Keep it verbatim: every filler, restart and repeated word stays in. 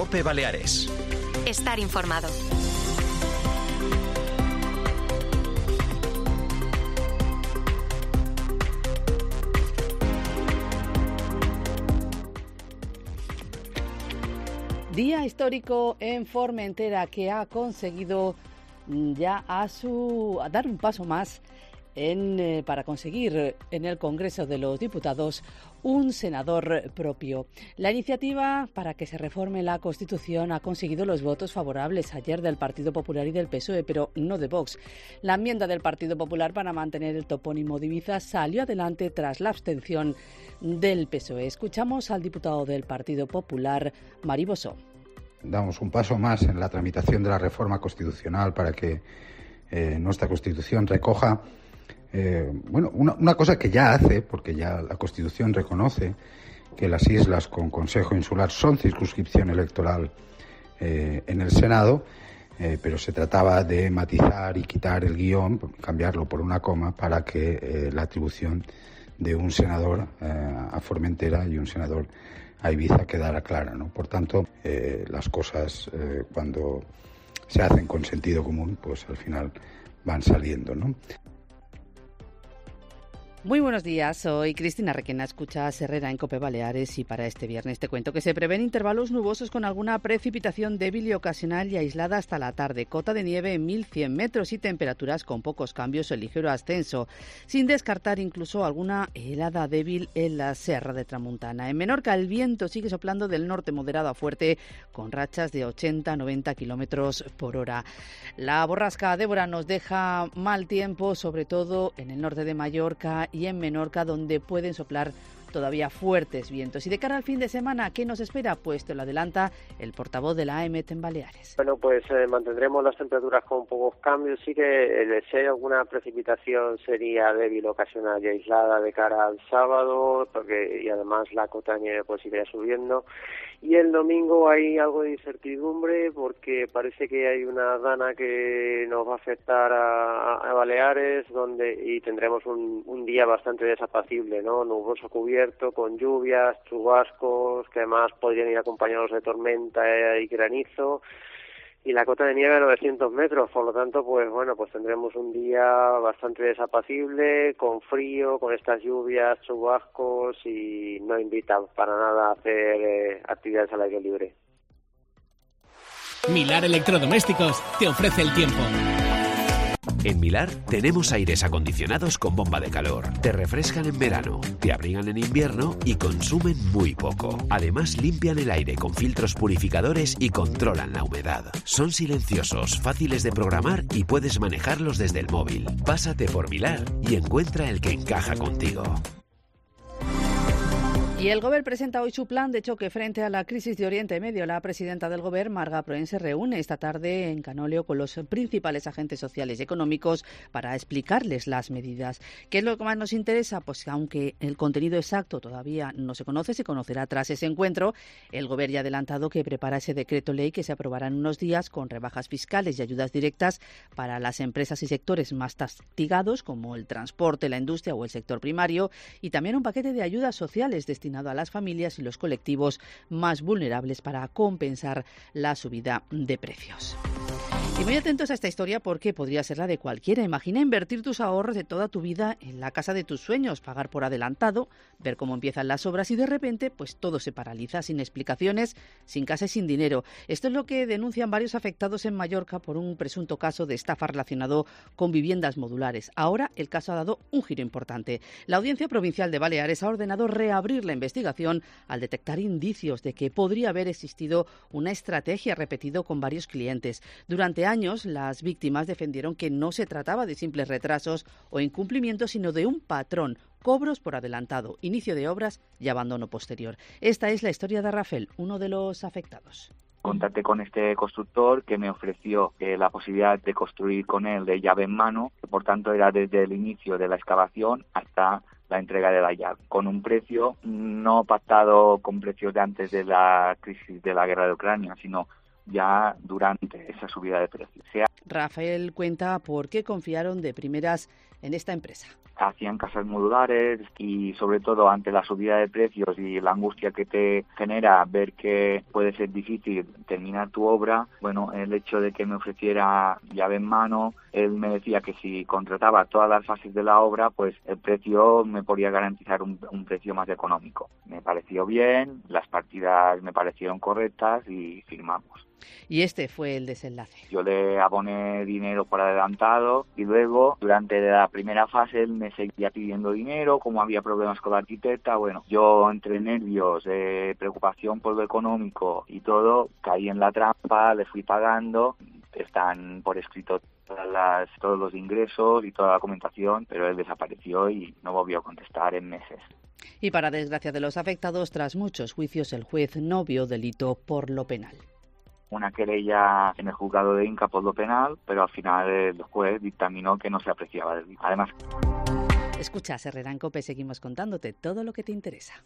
COPE Baleares. Estar informado. Día histórico en Formentera, que ha conseguido ya a su a dar un paso más en, eh, para conseguir en el Congreso de los Diputados un senador propio. La iniciativa para que se reforme la Constitución ha conseguido los votos favorables ayer del Partido Popular y del P S O E, pero no de Vox. La enmienda del Partido Popular para mantener el topónimo de Ibiza salió adelante tras la abstención del P S O E. Escuchamos al diputado del Partido Popular, Mari Bosó. Damos un paso más en la tramitación de la reforma constitucional para que eh, nuestra Constitución recoja Eh, bueno, una, una cosa que ya hace, porque ya la Constitución reconoce que las islas con Consejo Insular son circunscripción electoral eh, en el Senado, eh, pero se trataba de matizar y quitar el guión, cambiarlo por una coma, para que eh, la atribución de un senador eh, a Formentera y un senador a Ibiza quedara clara, ¿no? Por tanto, eh, las cosas eh, cuando se hacen con sentido común, pues al final van saliendo, ¿no? Muy buenos días, soy Cristina Requena, escuchas Herrera en COPE Baleares y para este viernes te cuento que se prevén intervalos nubosos con alguna precipitación débil y ocasional y aislada hasta la tarde, cota de nieve en mil cien metros y temperaturas con pocos cambios o ligero ascenso, sin descartar incluso alguna helada débil en la Serra de Tramuntana. En Menorca el viento sigue soplando del norte moderado a fuerte con rachas de ochenta a noventa kilómetros por hora. La borrasca Débora nos deja mal tiempo, sobre todo en el norte de Mallorca y en Menorca, donde pueden soplar todavía fuertes vientos. Y de cara al fin de semana, ¿qué nos espera? Pues te lo adelanta el portavoz de la A E M E T en Baleares. Bueno, pues eh, mantendremos las temperaturas con pocos cambios. Sí que eh, si hay alguna precipitación sería débil, ocasional y aislada de cara al sábado, porque y además la cota de nieve pues irá subiendo. Y el domingo hay algo de incertidumbre porque parece que hay una dana que nos va a afectar a, a Baleares, donde y tendremos un, un día bastante desapacible, ¿no? Nuboso cubierto, con lluvias, chubascos, que además podrían ir acompañados de tormenta y granizo, y la cota de nieve a novecientos metros, por lo tanto, pues bueno, pues tendremos un día bastante desapacible, con frío, con estas lluvias, chubascos, y no invita para nada a hacer eh, actividades al aire libre. Milar Electrodomésticos te ofrece el tiempo. En Milar tenemos aires acondicionados con bomba de calor. Te refrescan en verano, te abrigan en invierno y consumen muy poco. Además limpian el aire con filtros purificadores y controlan la humedad. Son silenciosos, fáciles de programar y puedes manejarlos desde el móvil. Pásate por Milar y encuentra el que encaja contigo. Y el Govern presenta hoy su plan de choque frente a la crisis de Oriente Medio. La presidenta del Govern, Marga Proen, se reúne esta tarde en Canolio con los principales agentes sociales y económicos para explicarles las medidas. ¿Qué es lo que más nos interesa? Pues aunque el contenido exacto todavía no se conoce, se conocerá tras ese encuentro. El Govern ya ha adelantado que prepara ese decreto ley que se aprobará en unos días con rebajas fiscales y ayudas directas para las empresas y sectores más castigados, como el transporte, la industria o el sector primario, y también un paquete de ayudas sociales destinadas a las familias y los colectivos más vulnerables para compensar la subida de precios. Y muy atentos a esta historia porque podría ser la de cualquiera. Imagina invertir tus ahorros de toda tu vida en la casa de tus sueños, pagar por adelantado, ver cómo empiezan las obras y de repente pues todo se paraliza, sin explicaciones, sin casa y sin dinero. Esto es lo que denuncian varios afectados en Mallorca por un presunto caso de estafa relacionado con viviendas modulares. Ahora el caso ha dado un giro importante. La Audiencia Provincial de Baleares ha ordenado reabrir la investigación al detectar indicios de que podría haber existido una estrategia repetida con varios clientes. Durante años, las víctimas defendieron que no se trataba de simples retrasos o incumplimientos, sino de un patrón: cobros por adelantado, inicio de obras y abandono posterior. Esta es la historia de Rafael, uno de los afectados. Contacté con este constructor que me ofreció eh, la posibilidad de construir con él de llave en mano, por tanto era desde el inicio de la excavación hasta la entrega de la llave, con un precio no pactado con precios de antes de la crisis de la guerra de Ucrania, sino ya durante esa subida de precios. Sea... Rafael cuenta por qué confiaron de primeras en esta empresa. Hacían casas modulares y sobre todo ante la subida de precios y la angustia que te genera ver que puede ser difícil terminar tu obra, bueno, el hecho de que me ofreciera llave en mano, él me decía que si contrataba todas las fases de la obra, pues el precio me podía garantizar un, un precio más económico. Me pareció bien, las partidas me parecieron correctas y firmamos. Y este fue el desenlace. Yo le aboné dinero por adelantado y luego, durante la primera fase, él me seguía pidiendo dinero, como había problemas con la arquitecta. Bueno, yo entre nervios, eh, preocupación por lo económico y todo, caí en la trampa, le fui pagando. Están por escrito todas las, todos los ingresos y toda la documentación, pero él desapareció y no volvió a contestar en meses. Y para desgracia de los afectados, tras muchos juicios, el juez no vio delito por lo penal. Una querella en el juzgado de Inca por lo penal, pero al final el juez dictaminó que no se apreciaba delito. Además, escucha, Herrera en COPE, seguimos contándote todo lo que te interesa.